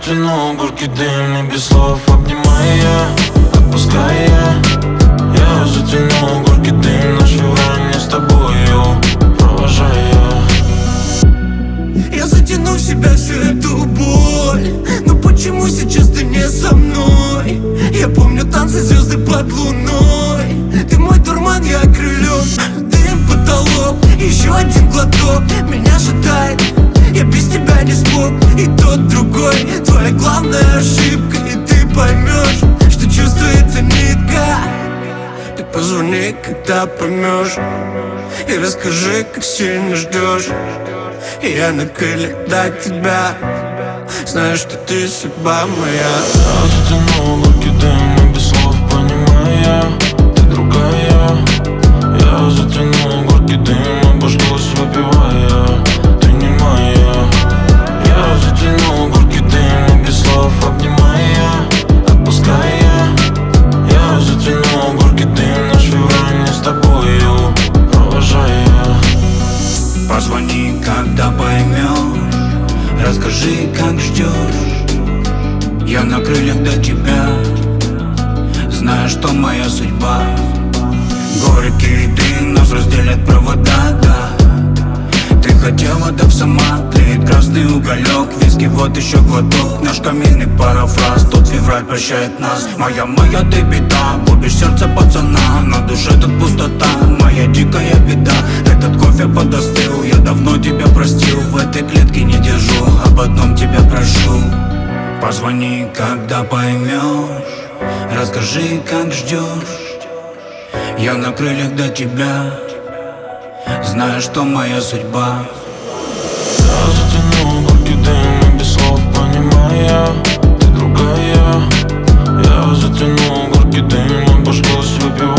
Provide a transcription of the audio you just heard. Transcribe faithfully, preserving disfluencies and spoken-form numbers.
затянул горький дым и без слов обнимая, отпуская. Я затянул горький дым, наш февраль не с тобою провожая. Я затяну в себя всю эту боль, но почему сейчас ты не со мной? Я помню танцы, звезды под луной. Ты мой дурман, я окрылен. Дым, потолок, еще один глоток меня шатает, я без тебя не смог. И тот другой, твоя главная ошибка. И ты поймешь, что чувствуется нитка. Ты позвони, когда поймешь, и расскажи, как сильно ждешь. Я на крыльях до тебя, знаю, что ты судьба моя. Я затянул горький дым и без слов понимая, ты другая. Я затянул горький дым, обожглась выпивая, ты не моя. Я затянул горький дым и без слов обнимая, отпуская. Я затянул горький дым, наш февраль не с тобою провожая. Позвони, когда поймешь, расскажи, как ждешь. Я на крыльях до тебя, знаю, что моя судьба. Горький дым нас разделят провода, да. Ты хотела, так сама, тлеет красный уголек. Виски, вот еще глоток, наш каминный парафраз. Тот февраль прощает нас. Моя, моя, ты беда, губишь сердце пацана. На душе тут пустота, моя дикая беда. Этот кофе подостыл, я давно тебя простил. В этой клетке не держу, об одном тебя прошу. Позвони, когда поймешь, расскажи, как ждешь. Я на крыльях до тебя, знаю, что моя судьба. Я затянул горький дым и без слов понимая, ты другая. Я затянул горький дым, обожглась выпивая.